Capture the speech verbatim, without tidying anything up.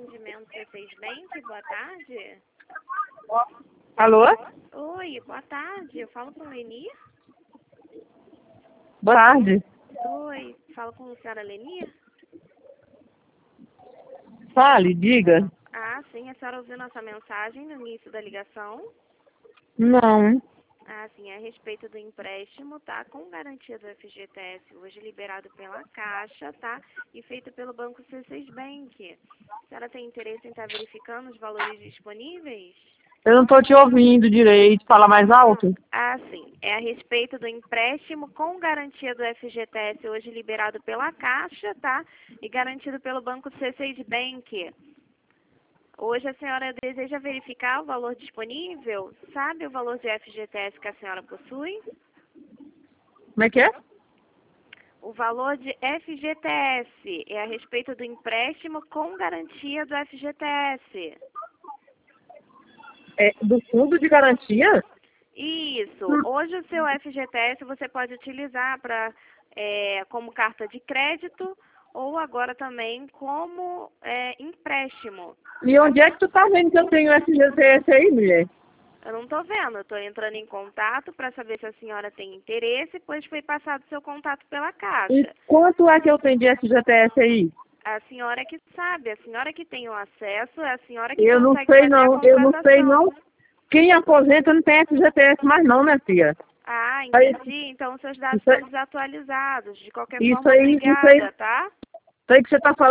atendimento C seis Bank, boa tarde. Alô? Oi, boa tarde. Eu falo com Leni? Boa tarde. Oi, falo com a senhora Leni? Fale, diga. Ah, sim, a senhora ouviu nossa mensagem no início da ligação? Não. Ah, sim, é a respeito do empréstimo, tá? Com garantia do F G T S, hoje liberado pela Caixa, tá? E feito pelo Banco C seis Bank. A senhora tem interesse em estar verificando os valores disponíveis? Eu não estou te ouvindo direito. Fala mais alto. Ah, sim. É a respeito do empréstimo com garantia do F G T S, hoje liberado pela Caixa, tá? E garantido pelo Banco C seis Bank. Hoje a senhora deseja verificar o valor disponível? Sabe o valor de F G T S que a senhora possui? Como é que é? O valor de F G T S é a respeito do empréstimo com garantia do F G T S. É do fundo de garantia? Isso. Hum. Hoje o seu F G T S você pode utilizar para é, como carta de crédito ou agora também como é, empréstimo. E onde é que tu tá vendo que eu tenho F G T S aí, mulher? Eu não estou vendo, eu estou entrando em contato para saber se a senhora tem interesse, pois foi passado seu contato pela E Caixa. quanto é que eu tenho de F G T S aí? A senhora que sabe, a senhora que tem o acesso, é a senhora que Eu não consegue sei fazer não, a eu não sei contratação. não. Quem aposenta não tem F G T S mais não, minha filha. Ah, Aí, entendi. Então seus dados isso, estão aí- desatualizados. De qualquer isso forma, aí, isso aí, obrigada, tá? isso aí que você tá falando.